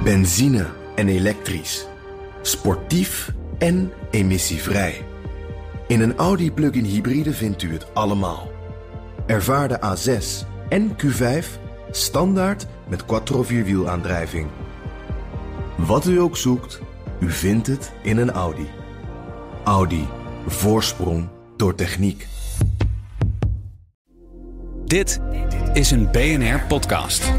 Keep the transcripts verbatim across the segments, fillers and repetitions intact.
Benzine en elektrisch. Sportief en emissievrij. In een Audi plug-in hybride vindt u het allemaal. Ervaar de A zes en Q vijf standaard met quattro vierwielaandrijving. Wat u ook zoekt, u vindt het in een Audi. Audi. Voorsprong door techniek. Dit is een B N R-podcast.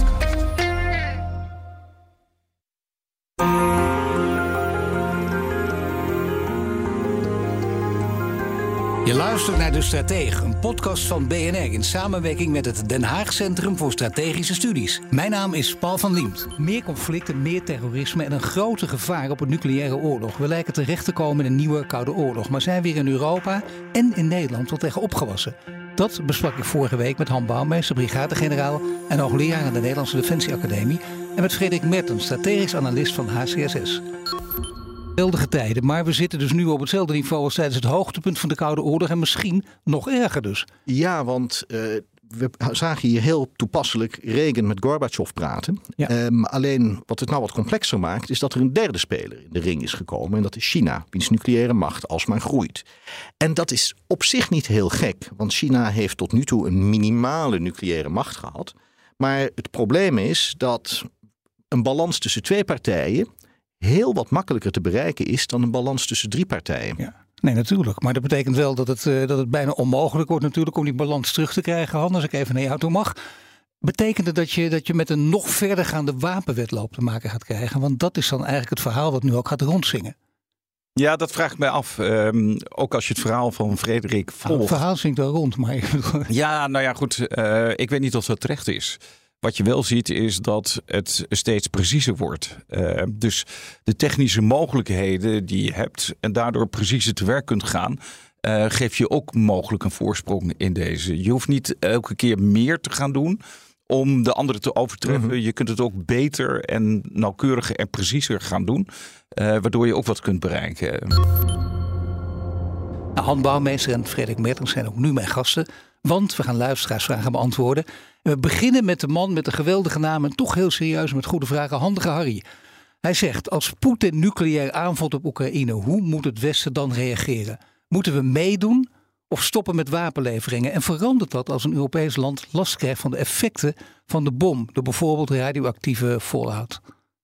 Je luistert naar De Stratege, een podcast van B N R in samenwerking met het Den Haag Centrum voor Strategische Studies. Mijn naam is Paul van Liemt. Meer conflicten, meer terrorisme en een grote gevaar op een nucleaire oorlog. We lijken terecht te komen in een nieuwe Koude Oorlog, maar zijn we hier in Europa en in Nederland wel tegen opgewassen. Dat besprak ik vorige week met Han Bouwmeester, brigadegeneraal en hoogleraar aan de Nederlandse Defensieacademie, en met Frederik Mertens, strategisch analist van H C S S. Geweldige tijden, maar we zitten dus nu op hetzelfde niveau als tijdens het hoogtepunt van de Koude Oorlog en misschien nog erger dus. Ja, want uh, we zagen hier heel toepasselijk Reagan met Gorbachev praten. Ja. Um, alleen wat het nou wat complexer maakt is dat er een derde speler in de ring is gekomen. En dat is China, wiens nucleaire macht alsmaar groeit. En dat is op zich niet heel gek, want China heeft tot nu toe een minimale nucleaire macht gehad. Maar het probleem is dat een balans tussen twee partijen heel wat makkelijker te bereiken is dan een balans tussen drie partijen. Ja. Nee, natuurlijk. Maar dat betekent wel dat het, uh, dat het bijna onmogelijk wordt natuurlijk om die balans terug te krijgen. Han, als ik even naar jou toe mag. Betekent het dat je, dat je met een nog verdergaande wapenwedloop te maken gaat krijgen? Want dat is dan eigenlijk het verhaal wat nu ook gaat rondzingen. Ja, dat vraag ik mij af. Um, ook als je het verhaal van Frederik volgt. Nou, het verhaal zingt wel rond. Maar... ja, nou ja, goed. Uh, ik weet niet of dat terecht is. Wat je wel ziet is dat het steeds preciezer wordt. Uh, dus de technische mogelijkheden die je hebt en daardoor preciezer te werk kunt gaan, uh, geeft je ook mogelijk een voorsprong in deze. Je hoeft niet elke keer meer te gaan doen om de anderen te overtreffen. Mm-hmm. Je kunt het ook beter en nauwkeuriger en preciezer gaan doen, uh, waardoor je ook wat kunt bereiken. Nou, Han Bouwmeester en Frederik Mertens zijn ook nu mijn gasten. Want we gaan luisteraarsvragen beantwoorden. En we beginnen met de man met de geweldige naam en toch heel serieus met goede vragen, Handige Harry. Hij zegt, als Poetin nucleair aanvalt op Oekraïne, hoe moet het Westen dan reageren? Moeten we meedoen of stoppen met wapenleveringen? En verandert dat als een Europees land last krijgt van de effecten van de bom, door bijvoorbeeld radioactieve fallout?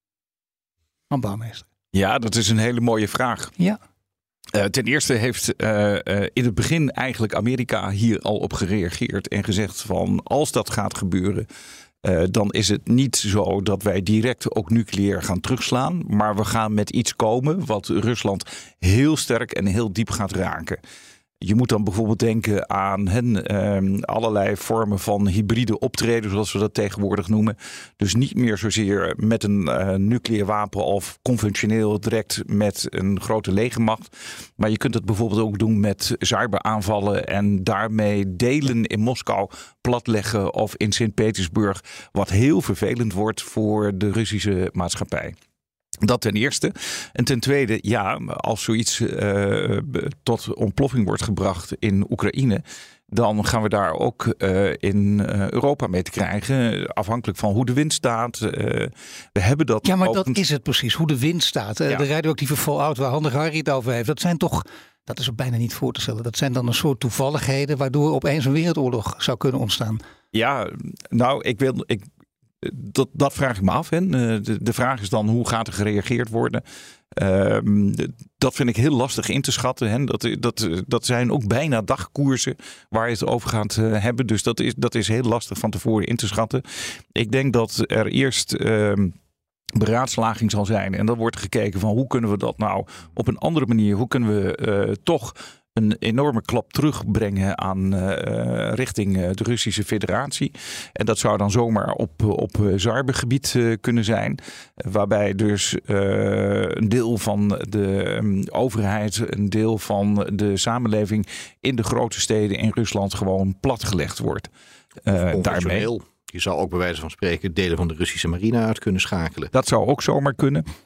Han Bouwmeester. Ja, dat is een hele mooie vraag. Ja. Uh, ten eerste heeft uh, uh, in het begin eigenlijk Amerika hier al op gereageerd en gezegd van als dat gaat gebeuren, uh, dan is het niet zo dat wij direct ook nucleair gaan terugslaan, maar we gaan met iets komen wat Rusland heel sterk en heel diep gaat raken. Je moet dan bijvoorbeeld denken aan hen, uh, allerlei vormen van hybride optreden, zoals we dat tegenwoordig noemen. Dus niet meer zozeer met een uh, nucleair wapen of conventioneel direct met een grote legermacht. Maar je kunt het bijvoorbeeld ook doen met cyberaanvallen en daarmee delen in Moskou platleggen of in Sint-Petersburg, wat heel vervelend wordt voor de Russische maatschappij. Dat ten eerste. En ten tweede, ja, als zoiets uh, tot ontploffing wordt gebracht in Oekraïne, dan gaan we daar ook uh, in uh, Europa mee te krijgen. Afhankelijk van hoe de wind staat. Uh, we hebben dat. Ja, maar ook... dat is het precies. Hoe de wind staat. Ja. De radioactieve fallout waar Handige Harry het over heeft. Dat zijn toch, dat is ook bijna niet voor te stellen. Dat zijn dan een soort toevalligheden waardoor opeens een wereldoorlog zou kunnen ontstaan. Ja, nou, ik wil... Ik... Dat, dat vraag ik me af. Hè. De, de vraag is dan hoe gaat er gereageerd worden. Uh, dat vind ik heel lastig in te schatten. Hè. Dat, dat, dat zijn ook bijna dagkoersen waar je het over gaat uh, hebben. Dus dat is, dat is heel lastig van tevoren in te schatten. Ik denk dat er eerst Uh, beraadslaging zal zijn. En dan wordt er gekeken van hoe kunnen we dat nou op een andere manier. Hoe kunnen we uh, toch een enorme klap terugbrengen aan uh, richting uh, de Russische Federatie. En dat zou dan zomaar op, op cybergebied uh, kunnen zijn. Waarbij dus uh, een deel van de um, overheid, een deel van de samenleving in de grote steden in Rusland gewoon platgelegd wordt. Uh, daarmee. Je zou ook bij wijze van spreken delen van de Russische marine uit kunnen schakelen. Dat zou ook zomaar kunnen.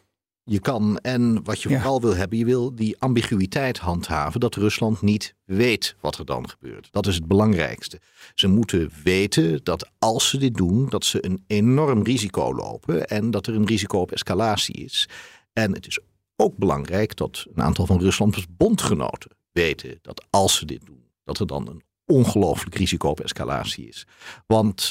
Je kan, en wat je Ja. vooral wil hebben, je wil die ambiguïteit handhaven, dat Rusland niet weet wat er dan gebeurt. Dat is het belangrijkste. Ze moeten weten dat als ze dit doen, dat ze een enorm risico lopen en dat er een risico op escalatie is. En het is ook belangrijk dat een aantal van Ruslands bondgenoten weten dat als ze dit doen, dat er dan een ongelooflijk risico op escalatie is. Want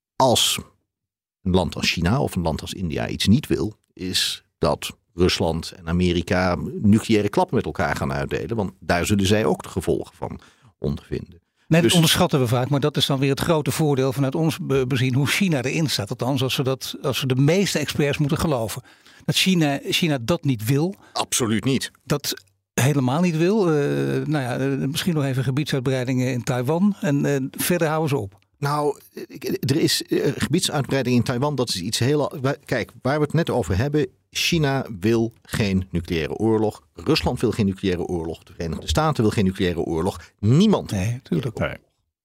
als een land als China of een land als India iets niet wil, is dat Rusland en Amerika nucleaire klappen met elkaar gaan uitdelen. Want daar zullen zij ook de gevolgen van ondervinden. Nee, dat Dus- onderschatten we vaak, maar dat is dan weer het grote voordeel vanuit ons be- bezien hoe China erin staat. Althans, als we, dat, als we de meeste experts moeten geloven. Dat China, China dat niet wil, Absoluut niet. dat helemaal niet wil. Uh, nou ja, uh, misschien nog even gebiedsuitbreidingen in Taiwan en uh, verder houden ze op. Nou, er is uh, gebiedsuitbreiding in Taiwan, dat is iets heel... Kijk, waar we het net over hebben, China wil geen nucleaire oorlog. Rusland wil geen nucleaire oorlog. De Verenigde Staten wil geen nucleaire oorlog. Niemand. Nee, natuurlijk. Nee.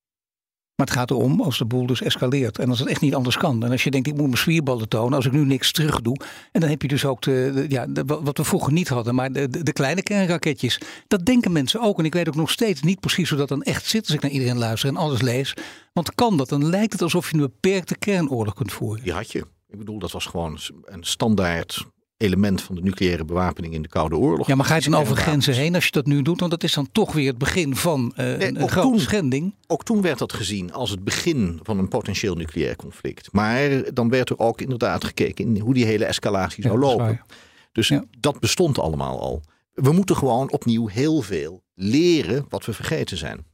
Maar het gaat erom als de boel dus escaleert. En als het echt niet anders kan. En als je denkt, ik moet mijn spierballen tonen als ik nu niks terug doe. En dan heb je dus ook de, de, ja, de, wat we vroeger niet hadden. Maar de, de, de kleine kernraketjes. Dat denken mensen ook. En ik weet ook nog steeds niet precies hoe dat dan echt zit. Als ik naar iedereen luister en alles lees. Want kan dat? Dan lijkt het alsof je een beperkte kernoorlog kunt voeren. Die had je. Ik bedoel, dat was gewoon een standaard element van de nucleaire bewapening in de Koude Oorlog. Ja, maar ga je dan over Kernwapens. grenzen heen als je dat nu doet? Want dat is dan toch weer het begin van uh, Nee, een, een ook grote toen- schending. Ook toen werd dat gezien als het begin van een potentieel nucleair conflict. Maar dan werd er ook inderdaad gekeken in hoe die hele escalatie zou Ja, dat is lopen. waar. Dus Ja. dat bestond allemaal al. We moeten gewoon opnieuw heel veel leren wat we vergeten zijn.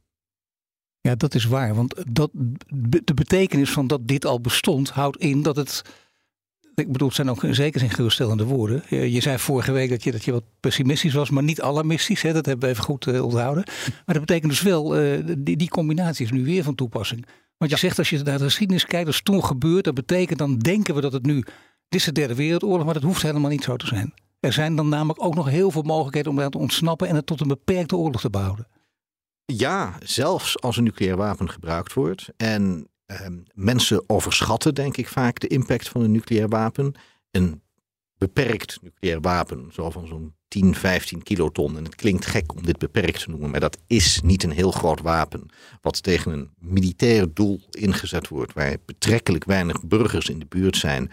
Ja, dat is waar. Want dat, de betekenis van dat dit al bestond houdt in dat het... Ik bedoel, het zijn ook in zekere zin geruststellende woorden. Je, je zei vorige week dat je, dat je wat pessimistisch was, maar niet alarmistisch. Hè? Dat hebben we even goed uh, onthouden. Maar dat betekent dus wel, uh, die, die combinatie is nu weer van toepassing. Want je zegt, als je naar de geschiedenis kijkt, dat is toen gebeurd. Dat betekent, dan denken we dat het nu... Dit is de derde wereldoorlog, maar dat hoeft helemaal niet zo te zijn. Er zijn dan namelijk ook nog heel veel mogelijkheden om daar te ontsnappen en het tot een beperkte oorlog te behouden. Ja, zelfs als een nucleair wapen gebruikt wordt. En eh, mensen overschatten, denk ik, vaak de impact van een nucleair wapen. Een beperkt nucleair wapen, zo van zo'n tien, vijftien kiloton. En het klinkt gek om dit beperkt te noemen, maar dat is niet een heel groot wapen. Wat tegen een militair doel ingezet wordt, waar betrekkelijk weinig burgers in de buurt zijn.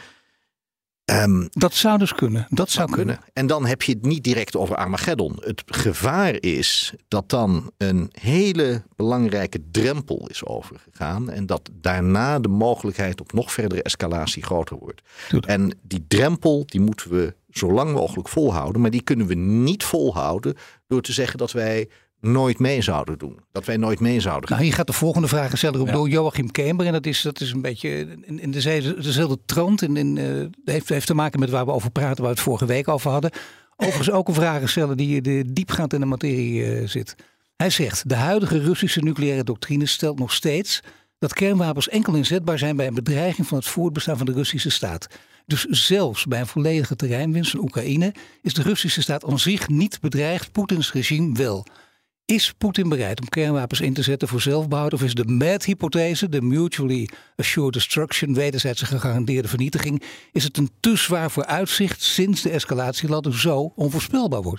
Um, dat zou dus kunnen. Dat zou kunnen. kunnen. En dan heb je het niet direct over Armageddon. Het gevaar is dat dan een hele belangrijke drempel is overgegaan. En dat daarna de mogelijkheid op nog verdere escalatie groter wordt. Tuurlijk. En die drempel die moeten we zo lang mogelijk volhouden. Maar die kunnen we niet volhouden door te zeggen dat wij nooit mee zouden doen. Dat wij nooit mee zouden gaan. Nou, hier gaat de volgende vraag stellen op Ja. door Joachim Kemper. En dat is, dat is een beetje in, in dezelfde, dezelfde trant. En in, uh, heeft, heeft te maken met waar we over praten, waar we het vorige week over hadden. Overigens ook een vraag stellen die de diepgaand in de materie uh, zit. Hij zegt, de huidige Russische nucleaire doctrine stelt nog steeds dat kernwapens enkel inzetbaar zijn bij een bedreiging van het voortbestaan van de Russische staat. Dus zelfs bij een volledige terreinwinst van Oekraïne is de Russische staat aan zich niet bedreigd, Poetins regime wel. Is Poetin bereid om kernwapens in te zetten voor zelfbehoud? Of is de M A D-hypothese, de Mutually Assured Destruction, wederzijds gegarandeerde vernietiging, is het een te zwaar vooruitzicht sinds de escalatieladder zo onvoorspelbaar wordt?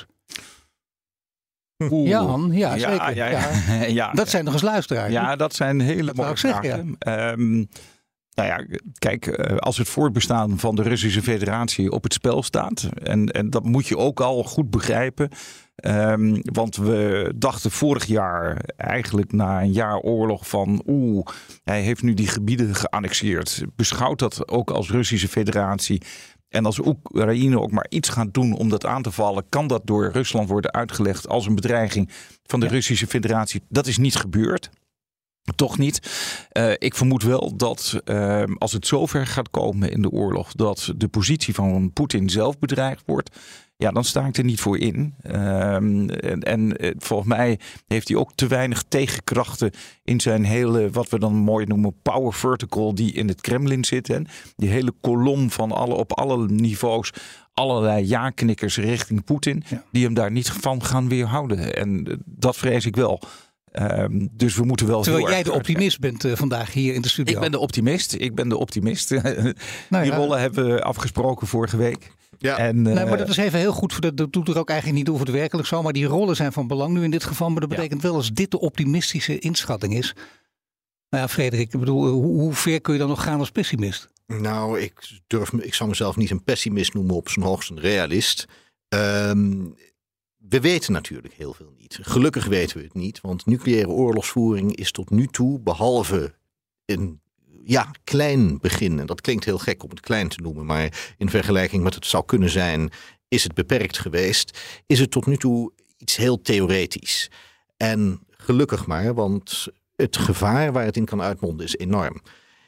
Oeh. Jan, ja, Ja, zeker. ja, ja. Ja. Dat zijn nog eens luisteraars. Ja, dat zijn hele Dat mooie wou ik zeggen, vragen. Um, nou ja, kijk, als het voortbestaan van de Russische Federatie op het spel staat, en, en dat moet je ook al goed begrijpen. Um, want we dachten vorig jaar eigenlijk na een jaar oorlog van oeh, hij heeft nu die gebieden geannexeerd. Beschouwt dat ook als Russische Federatie. En als Oekraïne ook maar iets gaat doen om dat aan te vallen, kan dat door Rusland worden uitgelegd als een bedreiging van de ja. Russische Federatie. Dat is niet gebeurd. Toch niet. Uh, ik vermoed wel dat uh, als het zover gaat komen in de oorlog, dat de positie van Poetin zelf bedreigd wordt. Ja, dan sta ik er niet voor in. Uh, en, en uh, volgens mij heeft hij ook te weinig tegenkrachten in zijn hele, wat we dan mooi noemen, power vertical die in het Kremlin zit. Hè? Die hele kolom van alle, op alle niveaus, allerlei ja-knikkers richting Poetin, ja. die hem daar niet van gaan weerhouden. En uh, dat vrees ik wel. Um, dus we moeten wel. Terwijl jij de optimist bent uh, vandaag hier in de studio. Ik ben de optimist. Ik ben de optimist. Nou ja, Die rollen hebben we afgesproken vorige week. Ja. En, uh, nee, maar dat is even heel goed. Voor de, dat doet er ook eigenlijk niet toe voor het werkelijk zo. Maar die rollen zijn van belang nu in dit geval. Maar dat betekent ja. wel als dit de optimistische inschatting is. Nou ja, Frederik, ik bedoel, hoe, hoe ver kun je dan nog gaan als pessimist? Nou, ik durf, ik zou mezelf niet een pessimist noemen, op zijn hoogst een realist. Um, we weten natuurlijk heel veel niet. Gelukkig weten we het niet, want nucleaire oorlogsvoering is tot nu toe, behalve een ja, klein begin, en dat klinkt heel gek om het klein te noemen, maar in vergelijking met het zou kunnen zijn, is het beperkt geweest, is het tot nu toe iets heel theoretisch. En gelukkig maar, want het gevaar waar het in kan uitmonden is enorm.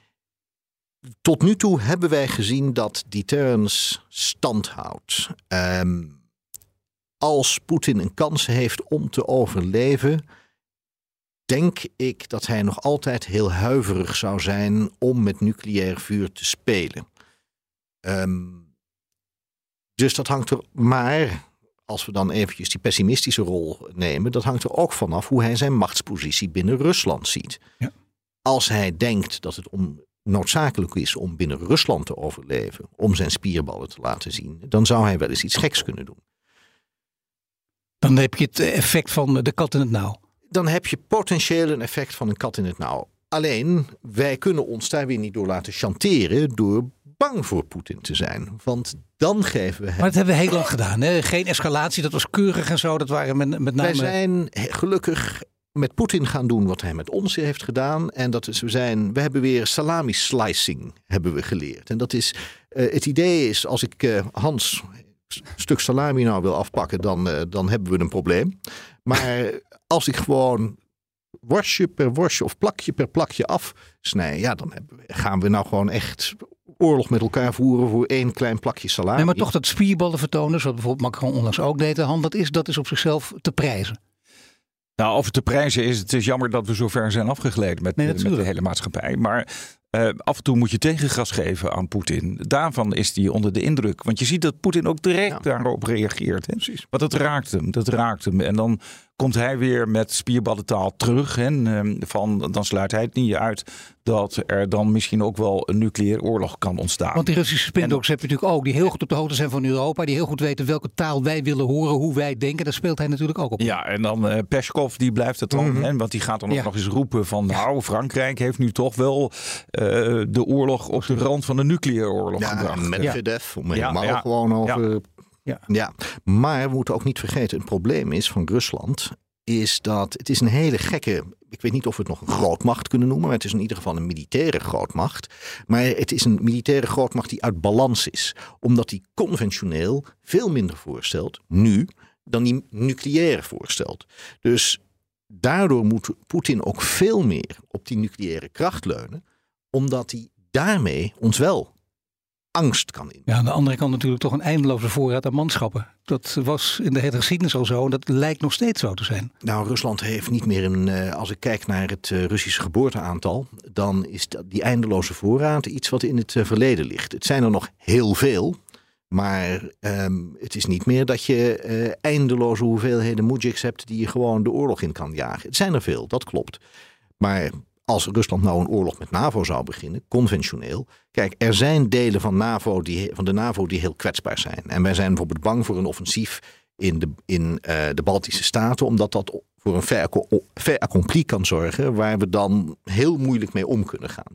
Tot nu toe hebben wij gezien dat deterrence stand houdt. Um, als Poetin een kans heeft om te overleven, denk ik dat hij nog altijd heel huiverig zou zijn om met nucleair vuur te spelen. Um, dus dat hangt er maar, als we dan eventjes die pessimistische rol nemen, dat hangt er ook vanaf hoe hij zijn machtspositie binnen Rusland ziet. Ja. Als hij denkt dat het om noodzakelijk is om binnen Rusland te overleven, om zijn spierballen te laten zien, dan zou hij wel eens iets geks kunnen doen. Dan heb je het effect van de kat in het nauw. Dan heb je potentieel een effect van een kat in het nauw. Alleen, wij kunnen ons daar weer niet door laten chanteren door bang voor Poetin te zijn. Want dan geven we hem... Maar dat hebben we heel lang gedaan. Hè? Geen escalatie, dat was keurig en zo. Dat waren met, met name... Wij zijn gelukkig met Poetin gaan doen wat hij met ons heeft gedaan. En dat is, we zijn, we hebben weer salami slicing hebben we geleerd. En dat is, uh, het idee is, als ik uh, Hans een stuk salami nou wil afpakken, dan, uh, dan hebben we een probleem. Maar als ik gewoon worstje per worstje of plakje per plakje afsnij, ja, dan hebben we, gaan we nou gewoon echt oorlog met elkaar voeren voor één klein plakje salami. Nee, maar toch dat spierballen vertonen, zoals bijvoorbeeld Macron onlangs ook deed, Han, dat is, dat is op zichzelf te prijzen. Nou, of het te prijzen is, het is jammer dat we zo ver zijn afgegleden met, nee, met de hele maatschappij. Maar uh, af en toe moet je tegengas geven aan Poetin. Daarvan is hij onder de indruk. Want je ziet dat Poetin ook direct ja. daarop reageert. Hè? Precies. Maar dat raakt hem, dat raakt hem. En dan komt hij weer met spierballentaal terug. Hè? Van, dan sluit hij het niet uit dat er dan misschien ook wel een nucleaire oorlog kan ontstaan. Want die Russische spindokters heb je natuurlijk ook, die heel goed op de hoogte zijn van Europa, die heel goed weten welke taal wij willen horen, hoe wij denken. Daar speelt hij natuurlijk ook op. Ja, en dan uh, Peskov, die blijft het dan, mm-hmm. hè, want die gaat dan ook ja. nog eens roepen van, nou, ja. Frankrijk heeft nu toch wel uh, de oorlog op de rand van een nucleaire oorlog ja, gebracht. Medvedev, om ja, helemaal ja. gewoon over... Ja. Ja. ja, maar we moeten ook niet vergeten, een probleem is van Rusland, is dat het is een hele gekke, ik weet niet of we het nog een grootmacht kunnen noemen, maar het is in ieder geval een militaire grootmacht. Maar het is een militaire grootmacht die uit balans is. Omdat die conventioneel veel minder voorstelt, nu, dan die nucleaire voorstelt. Dus daardoor moet Poetin ook veel meer op die nucleaire kracht leunen, omdat hij daarmee ons wel angst kan in. Ja, aan de andere kant natuurlijk toch een eindeloze voorraad aan manschappen. Dat was in de hele geschiedenis al zo en dat lijkt nog steeds zo te zijn. Nou, Rusland heeft niet meer een, uh, als ik kijk naar het uh, Russische geboorteaantal, dan is die eindeloze voorraad iets wat in het uh, verleden ligt. Het zijn er nog heel veel, maar um, het is niet meer dat je uh, eindeloze hoeveelheden mujiks hebt die je gewoon de oorlog in kan jagen. Het zijn er veel, dat klopt. Maar als Rusland nou een oorlog met NAVO zou beginnen, conventioneel. Kijk, er zijn delen van, NAVO die, van de NAVO die heel kwetsbaar zijn. En wij zijn bijvoorbeeld bang voor een offensief in de, in, uh, de Baltische Staten, omdat dat voor een fait accompli kan zorgen, waar we dan heel moeilijk mee om kunnen gaan.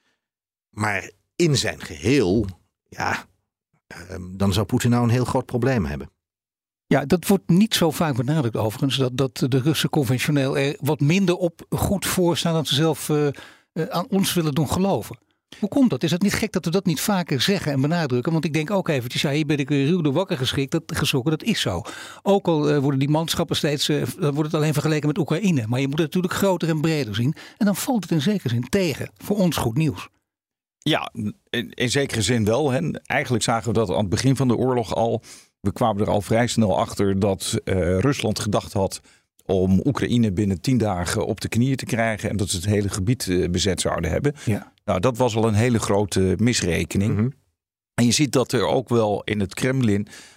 Maar in zijn geheel, ja, uh, dan zou Poetin nou een heel groot probleem hebben. Ja, dat wordt niet zo vaak benadrukt overigens, dat, dat de Russen conventioneel er wat minder op goed voorstaan dan ze zelf uh, uh, aan ons willen doen geloven. Hoe komt dat? Is het niet gek dat we dat niet vaker zeggen en benadrukken? Want ik denk ook eventjes, ja, hier ben ik ruw de wakker geschikt, dat, geschrokken, dat is zo. Ook al uh, worden die manschappen steeds, uh, dan wordt het alleen vergeleken met Oekraïne. Maar je moet het natuurlijk groter en breder zien. En dan valt het in zekere zin tegen. Voor ons goed nieuws. Ja, in, in zekere zin wel. Hè. Eigenlijk zagen we dat aan het begin van de oorlog al. We kwamen er al vrij snel achter dat uh, Rusland gedacht had om Oekraïne binnen tien dagen op de knieën te krijgen en dat ze het hele gebied uh, bezet zouden hebben. Ja. Nou, dat was al een hele grote misrekening. Mm-hmm. En je ziet dat er ook wel in het Kremlin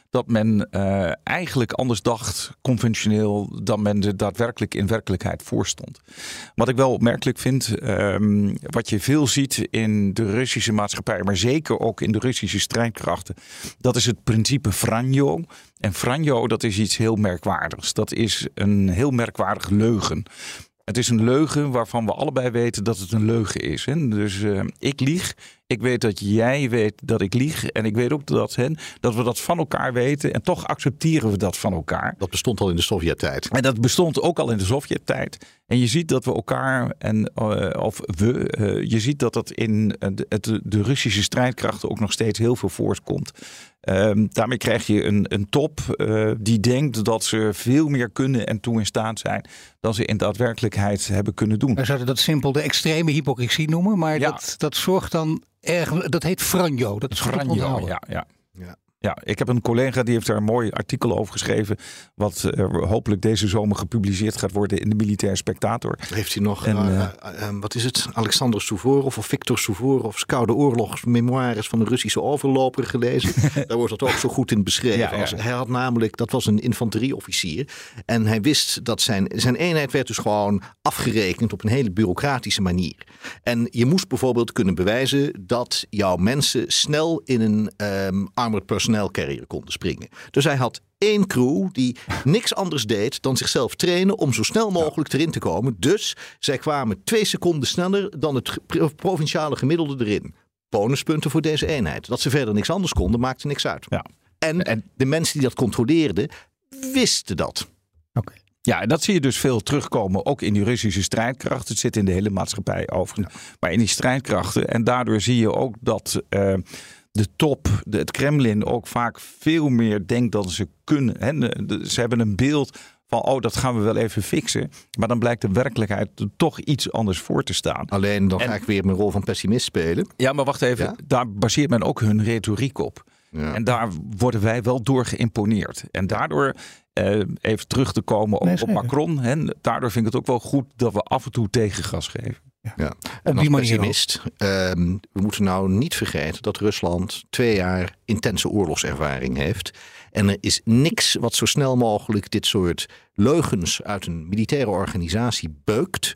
dat men uh, eigenlijk anders dacht, conventioneel, dan men er daadwerkelijk in werkelijkheid voor stond. Wat ik wel opmerkelijk vind, um, wat je veel ziet in de Russische maatschappij, maar zeker ook in de Russische strijdkrachten, dat is het principe Vranjo. En Vranjo, dat is iets heel merkwaardigs. Dat is een heel merkwaardig leugen. Het is een leugen waarvan we allebei weten dat het een leugen is. Hè? Dus uh, ik lieg. Ik weet dat jij weet dat ik lieg. En ik weet ook dat, hè, dat we dat van elkaar weten. En toch accepteren we dat van elkaar. Dat bestond al in de Sovjet-tijd. En dat bestond ook al in de Sovjet-tijd. En je ziet dat we elkaar, en, uh, of we, uh, je ziet dat dat in uh, de, de Russische strijdkrachten ook nog steeds heel veel voortkomt. Uh, daarmee krijg je een, een top uh, die denkt dat ze veel meer kunnen en toe in staat zijn dan ze in daadwerkelijkheid hebben kunnen doen. We zouden dat simpel de extreme hypocrisie noemen, maar ja. dat, dat zorgt dan erg. Dat heet Vranjo. Dat is Vranjo, ja, ja. ja. Ja, ik heb een collega die heeft daar een mooi artikel over geschreven, wat uh, hopelijk deze zomer gepubliceerd gaat worden in de Militaire Spectator. Heeft hij nog, en, uh, uh, uh, wat is het, Alexander Suvorov of Victor Suvorov's Koude Oorlogsmemoires van de Russische overloper gelezen? Daar wordt dat ook zo goed in beschreven. Ja, ja. Als, hij had namelijk, dat was een infanterieofficier en hij wist dat zijn, zijn eenheid werd dus gewoon afgerekend op een hele bureaucratische manier. En je moest bijvoorbeeld kunnen bewijzen dat jouw mensen snel in een um, armored personnel carrier konden springen. Dus hij had één crew die niks anders deed dan zichzelf trainen om zo snel mogelijk erin te komen. Dus zij kwamen twee seconden sneller dan het provinciale gemiddelde erin. Bonuspunten voor deze eenheid. Dat ze verder niks anders konden, maakte niks uit. Ja. En, en de mensen die dat controleerden, wisten dat. Oké. Okay. Ja, en dat zie je dus veel terugkomen, ook in die Russische strijdkrachten. Het zit in de hele maatschappij overigens, ja. Maar in die strijdkrachten. En daardoor zie je ook dat Uh, de top, de, het Kremlin ook vaak veel meer denkt dan ze kunnen. Hè. De, de, ze hebben een beeld van, oh, dat gaan we wel even fixen. Maar dan blijkt de werkelijkheid toch iets anders voor te staan. Alleen dan en, ga ik weer mijn rol van pessimist spelen. Ja, maar wacht even. Ja? Daar baseert men ook hun retoriek op. Ja. En daar worden wij wel door geïmponeerd. En daardoor, uh, even terug te komen op, nee, op Macron. Hè, daardoor vind ik het ook wel goed dat we af en toe tegengas geven. Ja. Ja. En als pessimist, um, we moeten nou niet vergeten dat Rusland twee jaar intense oorlogservaring heeft. En er is niks wat zo snel mogelijk dit soort leugens uit een militaire organisatie beukt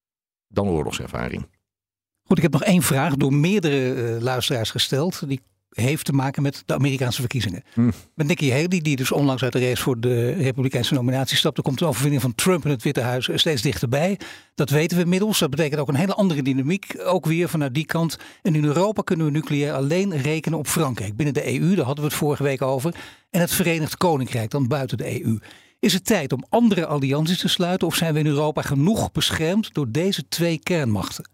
dan oorlogservaring. Goed, ik heb nog één vraag door meerdere uh, luisteraars gesteld. Die heeft te maken met de Amerikaanse verkiezingen. Hm. Met Nikki Haley, die dus onlangs uit de race voor de Republikeinse nominatie stapte, komt de overwinning van Trump in het Witte Huis steeds dichterbij. Dat weten we inmiddels. Dat betekent ook een hele andere dynamiek. Ook weer vanuit die kant. En in Europa kunnen we nucleair alleen rekenen op Frankrijk. Binnen de E U, daar hadden we het vorige week over. En het Verenigd Koninkrijk, dan buiten de E U. Is het tijd om andere allianties te sluiten? Of zijn we in Europa genoeg beschermd door deze twee kernmachten?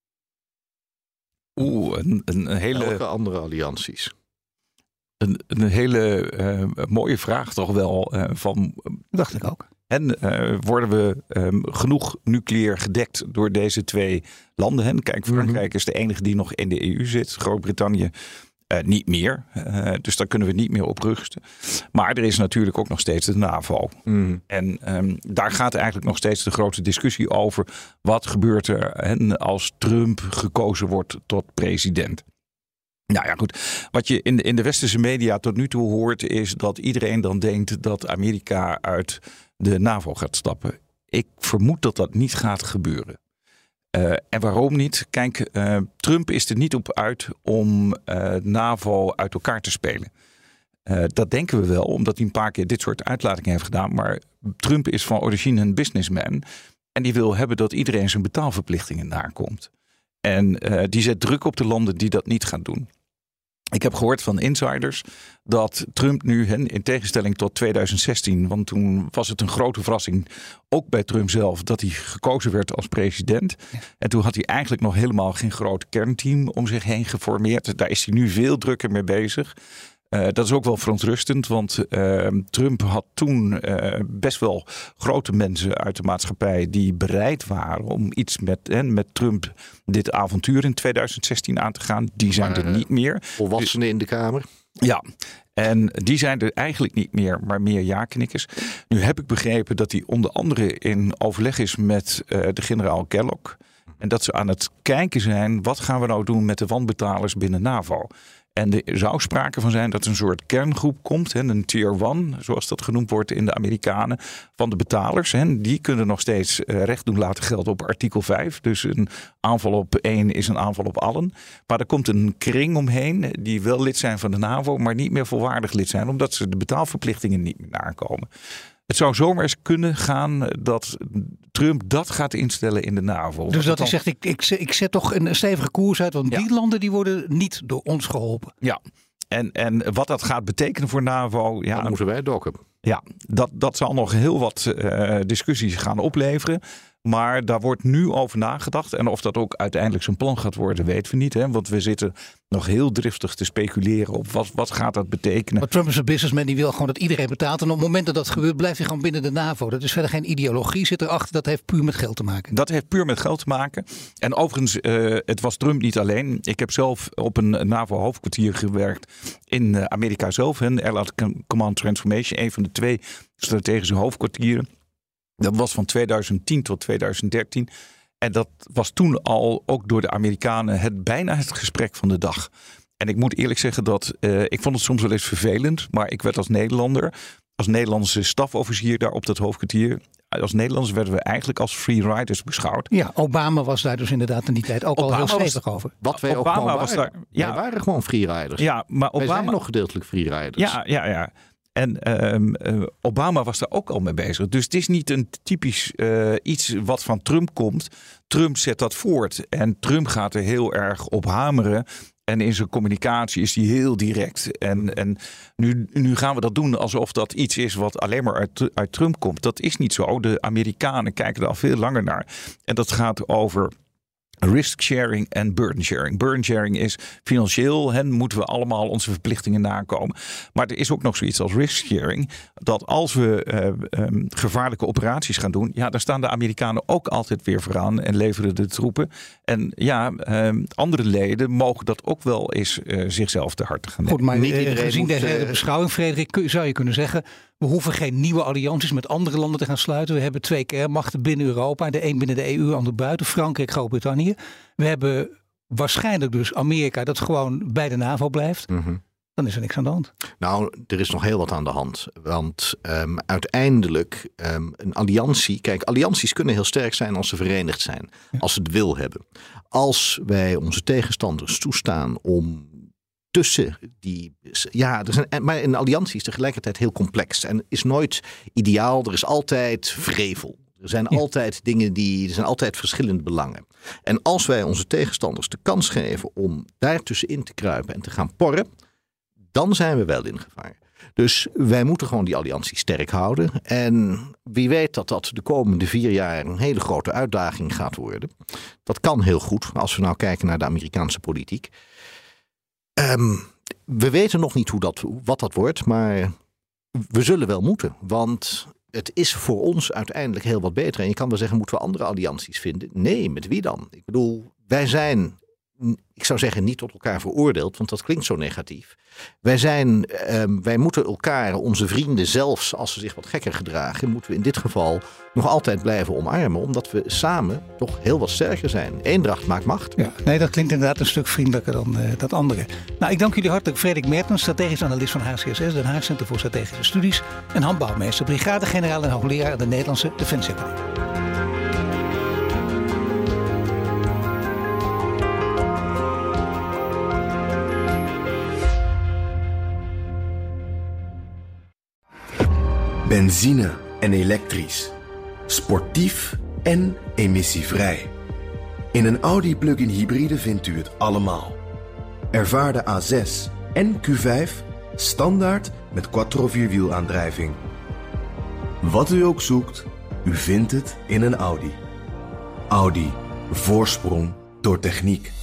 Oeh, een, een hele... Welke andere allianties? Een, een hele uh, mooie vraag toch wel. Uh, van, dacht ik ook. En uh, worden we um, genoeg nucleair gedekt door deze twee landen? Hè? Kijk, Frankrijk mm-hmm. is de enige die nog in de E U zit. Groot-Brittannië uh, niet meer. Uh, dus daar kunnen we niet meer op rusten. Maar er is natuurlijk ook nog steeds de NAVO. Mm. En um, daar gaat eigenlijk nog steeds de grote discussie over. Wat gebeurt er hè, als Trump gekozen wordt tot president? Nou ja, goed. Wat je in de, in de westerse media tot nu toe hoort is dat iedereen dan denkt dat Amerika uit de NAVO gaat stappen. Ik vermoed dat dat niet gaat gebeuren. Uh, en waarom niet? Kijk, uh, Trump is er niet op uit om uh, NAVO uit elkaar te spelen. Uh, dat denken we wel, omdat hij een paar keer dit soort uitlatingen heeft gedaan. Maar Trump is van origine een businessman. En die wil hebben dat iedereen zijn betaalverplichtingen nakomt. En uh, die zet druk op de landen die dat niet gaan doen. Ik heb gehoord van insiders dat Trump nu, in tegenstelling tot tweeduizend zestien... want toen was het een grote verrassing, ook bij Trump zelf, dat hij gekozen werd als president. Ja. En toen had hij eigenlijk nog helemaal geen groot kernteam om zich heen geformeerd. Daar is hij nu veel drukker mee bezig. Uh, dat is ook wel verontrustend, want uh, Trump had toen uh, best wel grote mensen uit de maatschappij die bereid waren om iets met, hè, met Trump dit avontuur in tweeduizend zestien aan te gaan. Die zijn maar, er niet meer. Volwassenen in de Kamer? Ja, en die zijn er eigenlijk niet meer, maar meer ja-knikkers. Nu heb ik begrepen dat hij onder andere in overleg is met uh, de generaal Kellogg. En dat ze aan het kijken zijn, wat gaan we nou doen met de wanbetalers binnen NAVO? En er zou sprake van zijn dat een soort kerngroep komt, hè, een tier one, zoals dat genoemd wordt in de Amerikanen, van de betalers. Hè. Die kunnen nog steeds uh, recht doen laten gelden op artikel vijf. Dus een aanval op één is een aanval op allen. Maar er komt een kring omheen die wel lid zijn van de NAVO, maar niet meer volwaardig lid zijn, omdat ze de betaalverplichtingen niet meer nakomen. Het zou zomaar eens kunnen gaan dat Trump dat gaat instellen in de NAVO. Dus dat hij zegt, ik, ik, ik zet toch een stevige koers uit, want ja. die landen die worden niet door ons geholpen. Ja, en, en wat dat gaat betekenen voor NAVO... Ja, dan moeten wij dokken. Ja, dat, dat zal nog heel wat uh, discussies gaan opleveren. Maar daar wordt nu over nagedacht. En of dat ook uiteindelijk zijn plan gaat worden, weten we niet. Hè? Want we zitten nog heel driftig te speculeren op wat, wat gaat dat betekenen. Maar Trump is een businessman, die wil gewoon dat iedereen betaalt. En op het moment dat dat gebeurt, blijft hij gewoon binnen de NAVO. Dat is verder geen ideologie zit erachter. Dat heeft puur met geld te maken. Dat heeft puur met geld te maken. En overigens, uh, het was Trump niet alleen. Ik heb zelf op een NAVO-hoofdkwartier gewerkt in Amerika zelf. Een Allied Command Transformation, een van de twee strategische hoofdkwartieren. Dat was van tweeduizend tien tot tweeduizend dertien. En dat was toen al ook door de Amerikanen het bijna het gesprek van de dag. En ik moet eerlijk zeggen dat uh, ik vond het soms wel eens vervelend. Maar ik werd als Nederlander, als Nederlandse stafofficier daar op dat hoofdkwartier. Als Nederlanders werden we eigenlijk als free riders beschouwd. Ja, Obama was daar dus inderdaad in die tijd ook Obama al heel stevig was, over. Wat wij Obama ook gewoon was waren. daar. Ja, wij waren gewoon free riders. Ja, maar Obama wij zijn nog gedeeltelijk free riders. Ja, ja, ja. En um, uh, Obama was daar ook al mee bezig. Dus het is niet een typisch uh, iets wat van Trump komt. Trump zet dat voort. En Trump gaat er heel erg op hameren. En in zijn communicatie is hij heel direct. En, en nu, nu gaan we dat doen alsof dat iets is wat alleen maar uit, uit Trump komt. Dat is niet zo. De Amerikanen kijken er al veel langer naar. En dat gaat over risk sharing en burden sharing. Burden sharing is financieel, hè, moeten we allemaal onze verplichtingen nakomen. Maar er is ook nog zoiets als risk sharing. Dat als we uh, um, gevaarlijke operaties gaan doen, ja, dan staan de Amerikanen ook altijd weer vooraan en leveren de troepen. En ja, um, andere leden mogen dat ook wel eens uh, zichzelf te harte gaan nemen. Goed, maar Niet uh, gezien moet, deze hele uh, beschouwing, Frederik, zou je kunnen zeggen, we hoeven geen nieuwe allianties met andere landen te gaan sluiten. We hebben twee kernmachten binnen Europa. De een binnen de E U, de ander buiten. Frankrijk, Groot-Brittannië. We hebben waarschijnlijk dus Amerika dat gewoon bij de NAVO blijft. Mm-hmm. Dan is er niks aan de hand. Nou, er is nog heel wat aan de hand. Want um, uiteindelijk um, een alliantie... Kijk, allianties kunnen heel sterk zijn als ze verenigd zijn. Ja. Als ze het wil hebben. Als wij onze tegenstanders toestaan om tussen die... Ja, er zijn, maar een alliantie is tegelijkertijd heel complex. En is nooit ideaal. Er is altijd vrevel. Er zijn ja. altijd dingen die... Er zijn altijd verschillende belangen. En als wij onze tegenstanders de kans geven om daartussenin te kruipen en te gaan porren, dan zijn we wel in gevaar. Dus wij moeten gewoon die alliantie sterk houden. En wie weet dat dat de komende vier jaar een hele grote uitdaging gaat worden. Dat kan heel goed als we nou kijken naar de Amerikaanse politiek. Um, we weten nog niet hoe dat, wat dat wordt, maar we zullen wel moeten. Want het is voor ons uiteindelijk heel wat beter. En je kan wel zeggen, moeten we andere allianties vinden? Nee, met wie dan? Ik bedoel, wij zijn, ik zou zeggen, niet tot elkaar veroordeeld, want dat klinkt zo negatief. Wij zijn, um, wij moeten elkaar, onze vrienden, zelfs als ze zich wat gekker gedragen, moeten we in dit geval nog altijd blijven omarmen, omdat we samen toch heel wat sterker zijn. Eendracht maakt macht. Ja, nee, dat klinkt inderdaad een stuk vriendelijker dan uh, dat andere. Nou, ik dank jullie hartelijk. Frederik Mertens, strategisch analist van H C S S, Den Haag Centrum voor Strategische Studies, en Han Bouwmeester, brigadegeneraal en hoogleraar aan de Nederlandse Defensie Academie. Benzine en elektrisch. Sportief en emissievrij. In een Audi plug-in hybride vindt u het allemaal. Ervaar de A zes en Q vijf standaard met quattro vierwielaandrijving. Wat u ook zoekt, u vindt het in een Audi. Audi. Voorsprong door techniek.